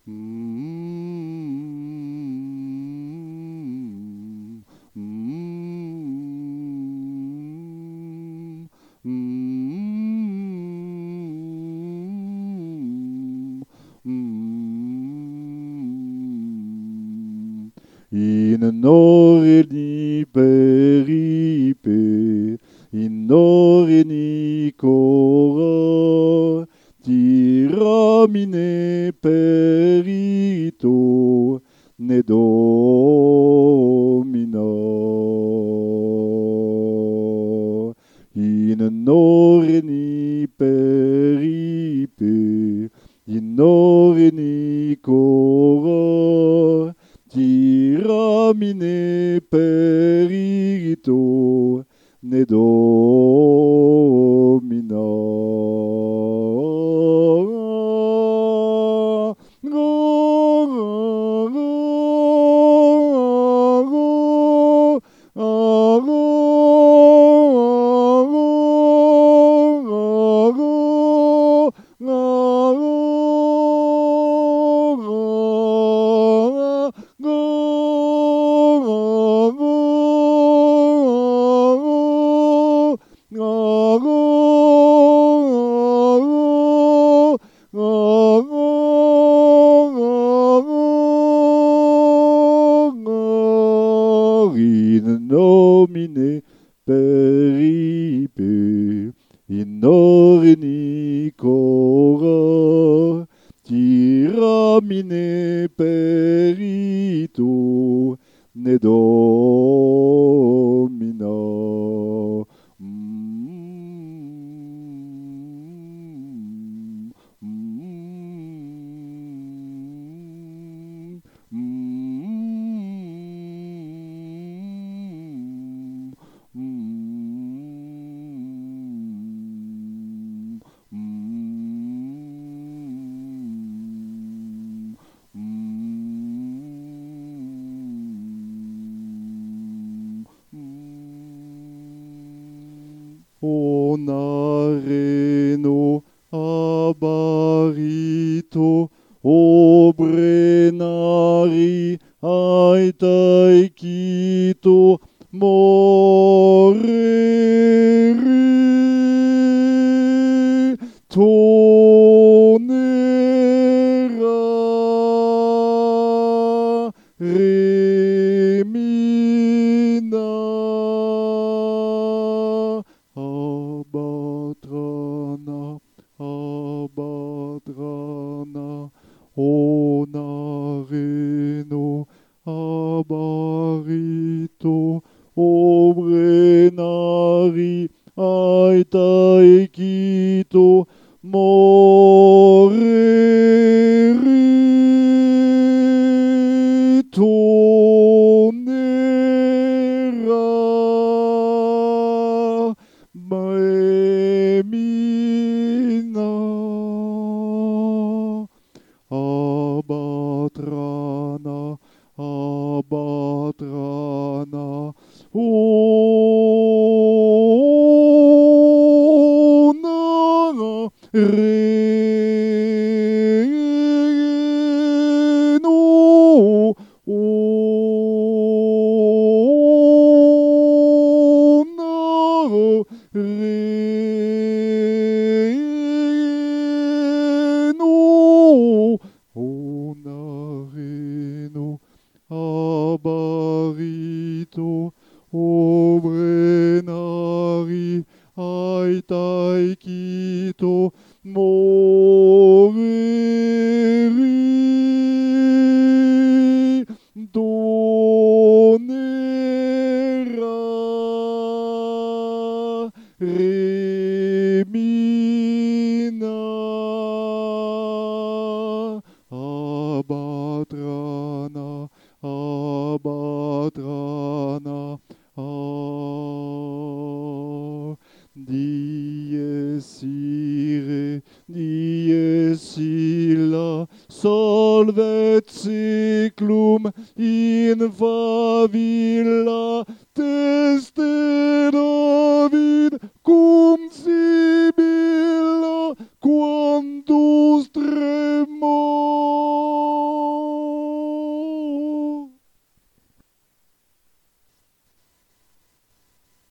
In norni peripe, in norni cora, tiramine perito, ne domina. In norni peripe, in norni cora, tiramine perito, ne domina. In nomine peripe, in norni cora, tiramine perito, ne domina. Onareno abarito, obrenari aitaikito, moreri tonera remina. Abadrana, onareno, abarito, obrenari, aitaikito, moreri tonera remina. Abadrana, abadrana, onana, reno, onana, reno, onareno, abarito, obrenari, aitaikito, moreri donera remina. Abadrana, abadrana, dies ire, dies illa, solvet seclum in favilla, teste David cum